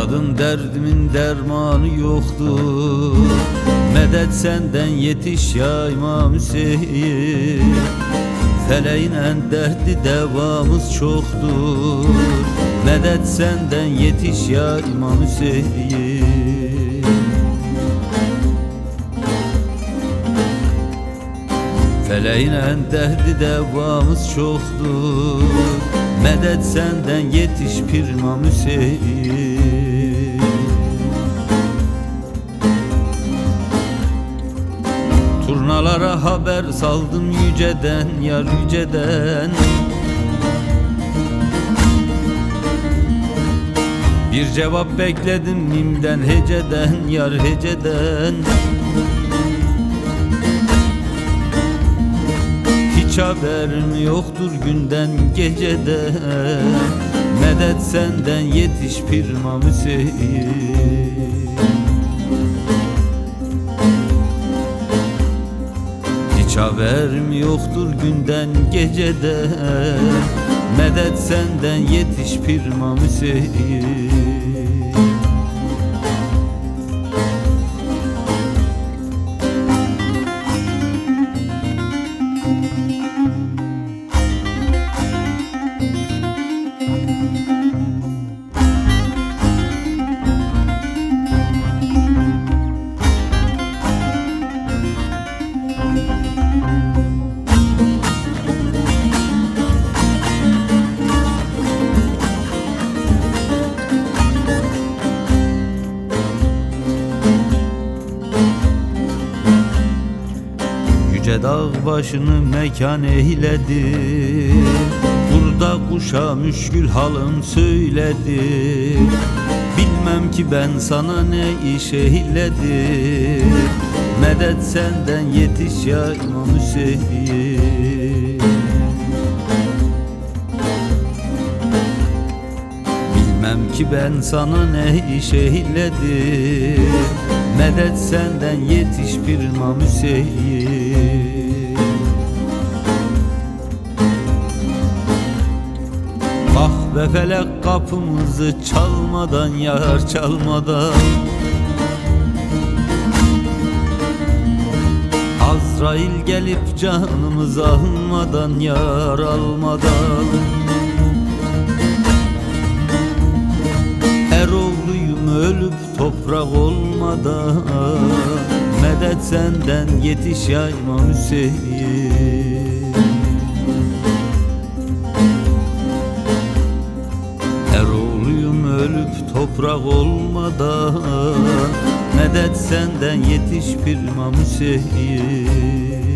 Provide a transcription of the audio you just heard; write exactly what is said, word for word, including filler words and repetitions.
Feryadım derdimin dermanı yoktur. Medet senden yetiş ya İmam Hüseyin. Feleğin en dertli devamız çoktur. Medet senden yetiş ya İmam Hüseyin. Feleğin en dertli devamız çoktur. Medet senden yetiş Pir İmam Hüseyin. Turnalara haber saldım yüceden yar yüceden. Bir cevap bekledim mimden heceden yar heceden. Hiç haberim yoktur günden geceden. Medet senden yetiş Pir İmam Hüseyin. Hiç haberim yoktur günden geceden. Medet senden yetiş Pir İmam Hüseyin. Yüce dağ başını mekan eyledi. Burada kuşa müşkül halım söyledi. Bilmem ki ben sana ne iş eyledim. Medet senden yetiş ya İmam Hüseyin. Bilmem ki ben sana ne iş eyledim. Medet senden yetiş Pir İmam Hüseyin. Ah be felek kapımızı çalmadan yar çalmadan. Azrail gelip canımızı almadan yar almadan. Eroğluyum ölüp toprak olmadan. Medet senden yetiş ya İmam Hüseyin. Eroğluyum ölüp toprak olmadan. Medet senden yetiş Pir İmam Hüseyin.